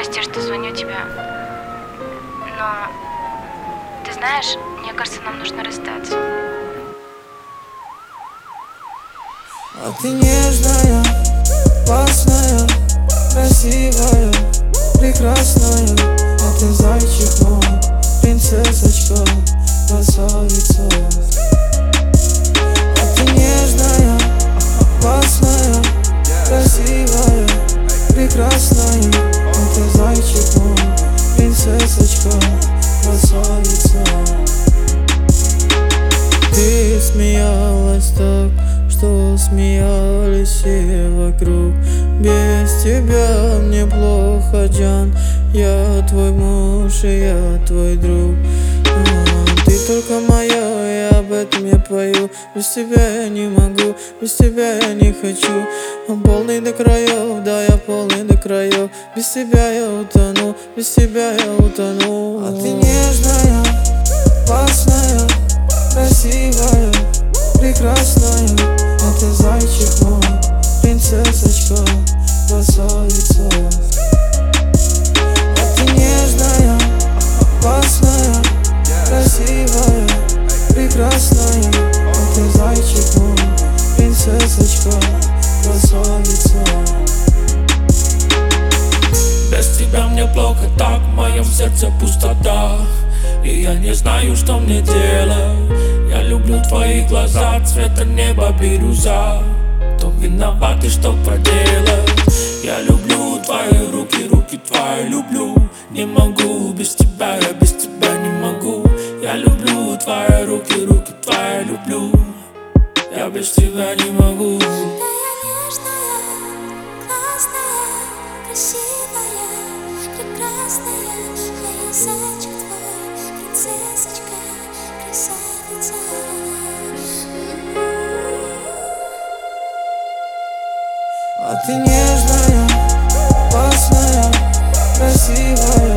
Прости, что звоню тебе. Но ты знаешь, мне кажется, нам нужно расстаться. А ты нежная, классная, красивая, прекрасная. А ты зайчик мой, принцессочка, красавица. А ты нежная, классная, красивая, прекрасная. А ты зайчик мой, принцессочка, красавица. Ты смеялась так, что смеялись все вокруг. Без тебя мне плохо, Джан. Я твой муж и я твой друг. Ты только моя, и об этом я пою. Без тебя я не могу, без тебя я не хочу. Полный до краев, да, я полный до краев. Без тебя я утону, без тебя я утону. А ты нежная, классная, красивая, прекрасная. А ты зайчик мой, принцессочка, красавица. А ты нежная, классная, красивая, прекрасная. А ты зайчик мой, принцессочка, красавица. Без тебя мне плохо так, в моем сердце пустота. И я не знаю, что мне делать. Я люблю твои глаза, цвета неба бирюза. Кто виноват и что проделать? Я люблю твои руки, руки твои люблю. Не могу без тебя, я без тебя не могу. Я люблю твои руки, руки твои люблю. Я без тебя не могу. Красивая, прекрасная, а я зайчик твой, принцессочка, красавица. А ты нежная, классная, красивая,